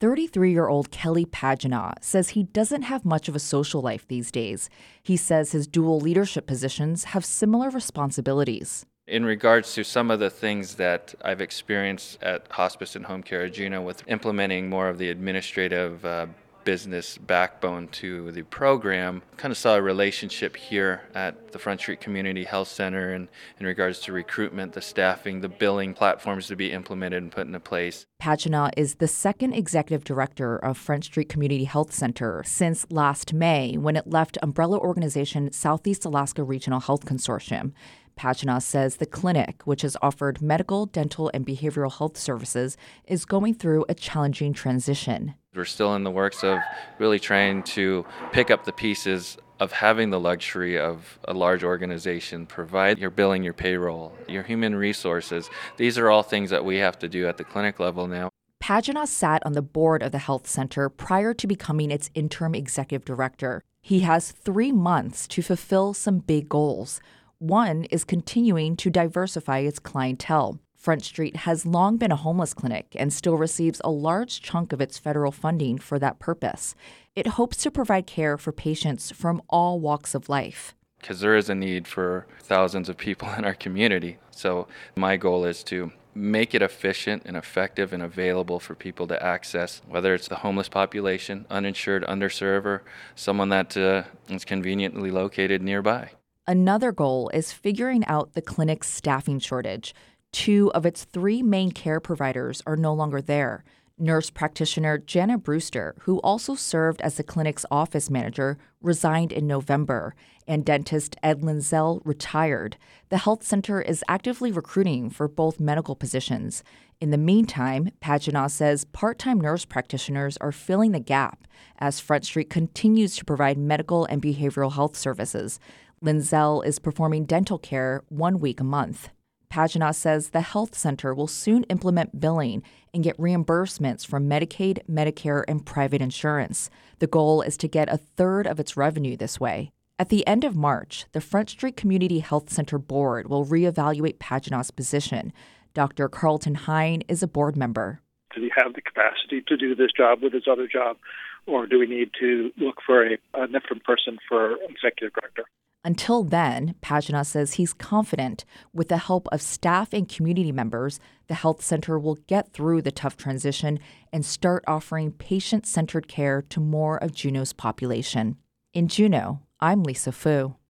33-year-old Kelly Pagina says he doesn't have much of a social life these days. He says his dual leadership positions have similar responsibilities. In regards to some of the things that I've experienced at Hospice and Home Care of Juneau with implementing more of the administrative business backbone to the program, kind of saw a relationship here at the Front Street Community Health Center and in regards to recruitment, the staffing, the billing platforms to be implemented and put into place. Pagina is the second executive director of Front Street Community Health Center since last May, when it left umbrella organization Southeast Alaska Regional Health Consortium. Pagina says the clinic, which has offered medical, dental, and behavioral health services, is going through a challenging transition. We're still in the works of really trying to pick up the pieces of having the luxury of a large organization provide your billing, your payroll, your human resources. These are all things that we have to do at the clinic level now. Pagina sat on the board of the health center prior to becoming its interim executive director. He has 3 months to fulfill some big goals. One is continuing to diversify its clientele. Front Street has long been a homeless clinic and still receives a large chunk of its federal funding for that purpose. It hopes to provide care for patients from all walks of life. Because there is a need for thousands of people in our community. So my goal is to make it efficient and effective and available for people to access, whether it's the homeless population, uninsured, underserved, or someone that is conveniently located nearby. Another goal is figuring out the clinic's staffing shortage. 2 of its 3 main care providers are no longer there. Nurse practitioner Janet Brewster, who also served as the clinic's office manager, resigned in November, and dentist Ed Linzel retired. The health center is actively recruiting for both medical positions. In the meantime, Pagina says part-time nurse practitioners are filling the gap as Front Street continues to provide medical and behavioral health services. Linzel is performing dental care 1 week a month. Pagina says the health center will soon implement billing and get reimbursements from Medicaid, Medicare, and private insurance. The goal is to get 1/3 of its revenue this way. At the end of March, the Front Street Community Health Center board will reevaluate Pagina's position. Dr. Carlton Hine is a board member. Does he have the capacity to do this job with his other job, or do we need to look for a different person for executive director? Until then, Pagina says he's confident with the help of staff and community members, the health center will get through the tough transition and start offering patient-centered care to more of Juneau's population. In Juneau, I'm Lisa Fu.